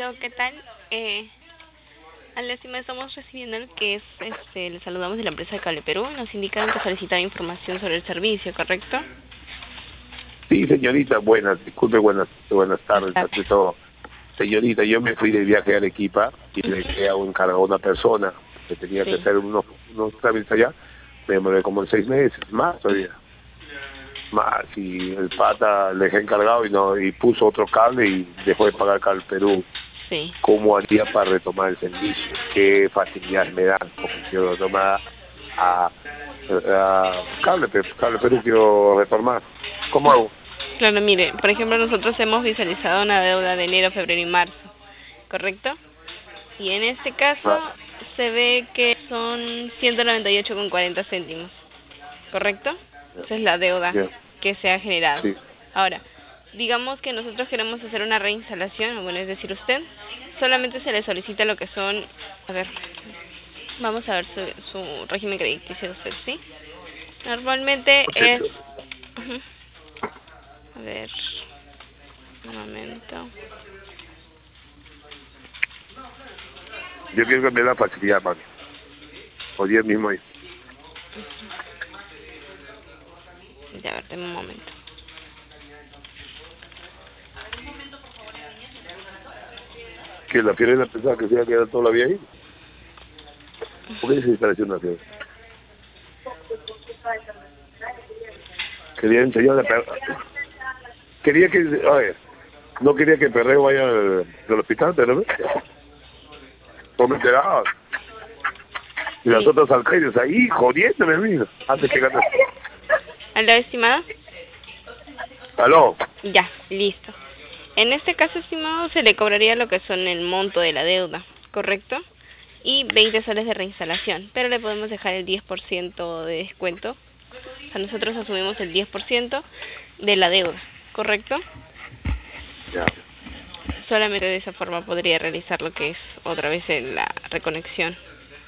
Aló, ¿qué tal? Al estimado estamos recibiendo el que es, le saludamos de la empresa de Cable Perú. Nos indicaron que solicitaba información sobre el servicio, ¿correcto? Sí, señorita, buenas, disculpe, buenas tardes, ante todo. Señorita, yo me fui de viaje a Arequipa y le dejé a un encargado a una persona que tenía que Sí. hacer unos trámites allá. Me demoré como 6 meses, más todavía. Más, y el pata le dejé encargado y puso otro cable y dejó de pagar Cable Perú. Sí. ¿Cómo haría para retomar el servicio? ¿Qué facilidades me dan? Porque quiero retomar a Cable Perú quiero retomar. ¿Cómo hago? Claro, mire, por ejemplo, nosotros hemos visualizado una deuda de enero, febrero y marzo, ¿correcto? Y en este caso Ah, se ve que son 198,40 céntimos, ¿correcto? ya, Esa es la deuda ya, que se ha generado. sí. Ahora, digamos que nosotros queremos hacer una reinstalación, bueno, es decir, usted, solamente se le solicita lo que son, a ver, vamos a ver su régimen crediticio de usted, ¿sí? Normalmente es, ujú, a ver, un momento, Yo quiero que me dé la facilidad, mami. O 10 mismo ahí. ya, a ver, deme un momento. Que la fiera pensaba que se iba a quedar toda la vida ahí. ¿Por qué se está haciendo la fiera? Quería enseñarle a perder. Quería que, a ver, no quería que Perreo vaya del hospital, pero no me enteraba. Y las Sí. otras alcaides ahí, jodiéndome, mira, antes que ganar. ¿Aló, estimado? ¿Aló? Ya, listo. En este caso, estimado, se le cobraría lo que son el monto de la deuda, ¿correcto? Y 20 soles de reinstalación, pero le podemos dejar el 10% de descuento. O sea, nosotros asumimos el 10% de la deuda, ¿correcto? Ya. Solamente de esa forma podría realizar lo que es otra vez la reconexión.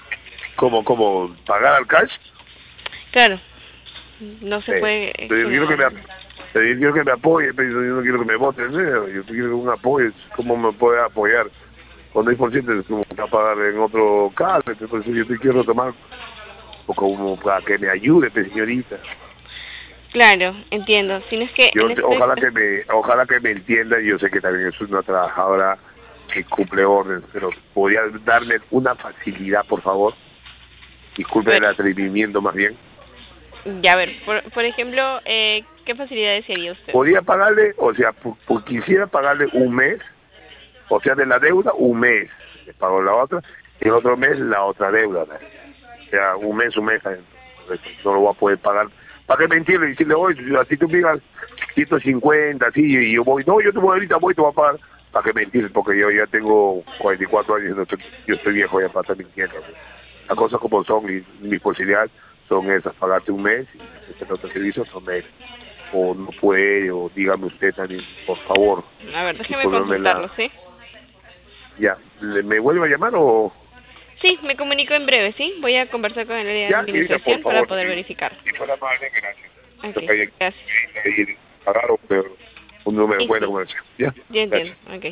¿Cómo pagar al cash? Claro, no se puede Pero yo quiero que generar. pero yo quiero que me apoye, pero yo no quiero que me voten, ¿no? Yo quiero un apoyo. ¿Cómo me puede apoyar? Cuando hay por ciento es como que a pagar en otro caso, entonces yo te quiero tomar o como para que me ayude, pues, señorita. Claro, entiendo. Si no es que Yo en este... ojalá que me entienda. Yo sé que también es una trabajadora que cumple órdenes, pero podría darme una facilidad, por favor. Disculpe el atrevimiento, más bien. Ya, a ver, por ejemplo, ¿qué facilidad desearía usted? Podría pagarle, o sea, quisiera pagarle un mes, o sea, de la deuda un mes, le pago la otra, y el otro mes la otra deuda, ¿no? O sea, un mes, no lo voy a poder pagar. ¿Para qué mentirle y decirle, oye, así tú pidas 150, así, y yo voy, no, yo te voy ahorita, te voy a pagar? ¿Para qué mentir? Porque yo ya tengo 44 años, no yo estoy viejo ya para estar mintiendo. Pues. Las cosas como son, y mis posibilidades son esas, pagarte un mes, y este otro servicio son meses. O no puede, o dígame usted también, por favor. A ver, déjeme Discúlpeme consultarlo, ¿sí? Ya, ¿me vuelve a llamar o...? Sí, me comunico en breve, ¿sí? Voy a conversar con el área de Ya, señorita, por administración para favor. poder verificar. Si fuera amable, gracias. Ok, Porque hay gracias. que pagar un número Sí, bueno sí, como ese. Ya, ya entiendo. gracias. Ok.